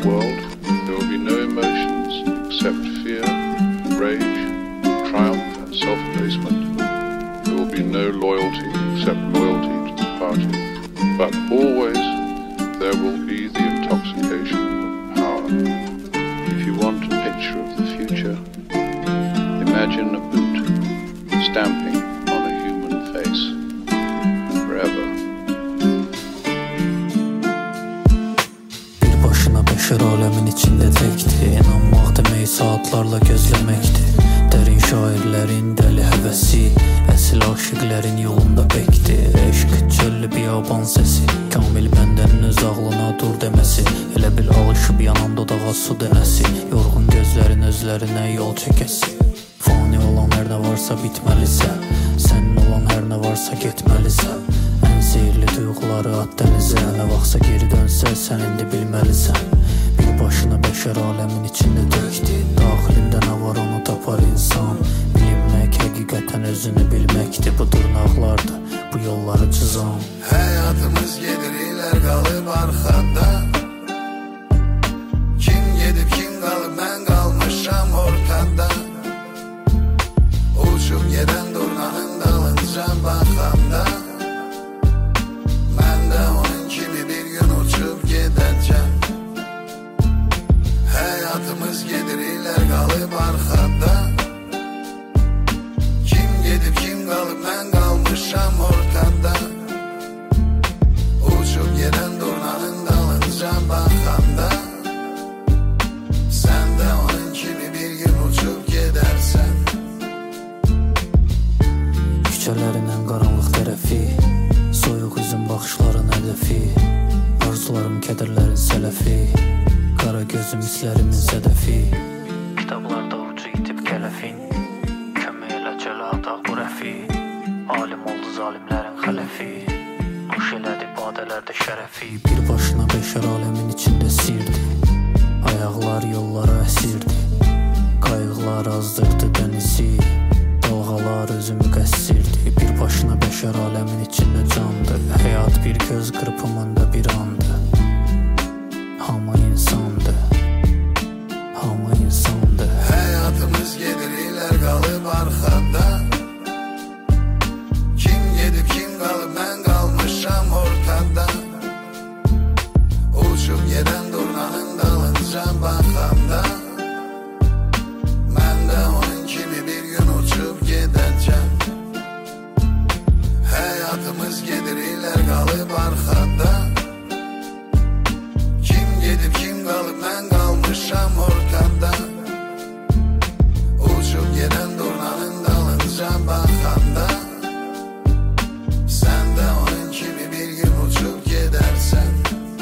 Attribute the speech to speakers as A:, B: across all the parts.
A: world, there will be no emotions except fear, rage, triumph and self-abasement. There will be no loyalty except loyalty to the party. But always there will be the intoxication of power. If you want a picture of the future, imagine a boot stamping on a human face forever.
B: Bir başına beşer alemin içinde tekti. İnanmaq demək saatlarla gözləməkdi. Dərin şairlərin dəli həvəsi, əsil aşıqlərin yolunda bekti. Eşq çöllü biyaban səsi, kamil bəndənin öz ağlına dur deməsi. Elə bil alışıb yanan dodağa su dənəsi, yorğun gözlərin özlərinə yol çəkəsi. Fani olan hər nə varsa bitməlisə, sənin olan hər nə varsa getməlisə. Ən seyirli duyğuları at dənizə, nə vaxtsa geri dönsə sən indi bilməlisən. Bir başına beşər aləmin içində təkdi, daxilində nə var onu tapar insan. Bilinmək həqiqətən özünü bilməkdir, bu dırnaqlardır bu yolları çizan.
C: Həyatımız gedir ilər qalıb arxada. Kim gedib kim qalıb mən qalmışam ortada. Uçub gedən durnanın dalınca baxanda, mən də onun kimi bir gün uçub gedəcəm. Həyatımız gedir ilər qalıb arxada. Kim gedib kim qalıb mən qalmışam ortada. Uçub gedən durnanın dalınca baxanda, sən də onun kimi bir gün uçub gedərsən.
B: Küçələrin ən qaranlıq tərəfi, soyuq üzün baxışların hədəfi, arzularım kədərlərin sələfi, qara gözüm hisslərimin zədəfi. Kitablarda ucu itib kələfin, kömək elə çələ ataq bu rəfi. Alim oldu zalimlərin xələfi, nuş elədi badələrdə şərəfi. Bir başına beşər aləmin içində sirdi, ayaqlar yollara əsirdi. Qayıqlar azdırdı dənizi, dalğalar özümü qəssirdi. Bir başına beşər aləmin içində candı, həyat bir göz qırpımında bir andı. Hamı insandı, hamı insandı.
C: Həyatımız gedir ilər qalıb arxada. Kim gedib kim qalıb mən qalmışam ortada. Uçub gedən durnanın dalınca baxanda, mən də onun kimi bir gün uçub gedəcəm. Həyatımız gedir ilər qalıb arxada. Kim gedib kim qalıb mən qalmışam ortada. Uçub gedən durnanın dalınca baxanda, sən də onun kimi bir gün uçub gedərsən.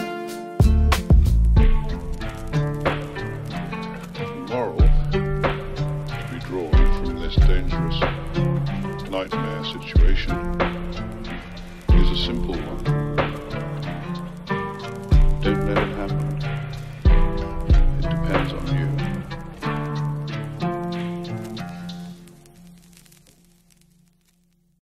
A: Moral to be drawn from this dangerous nightmare situation is a simple one. Don't let it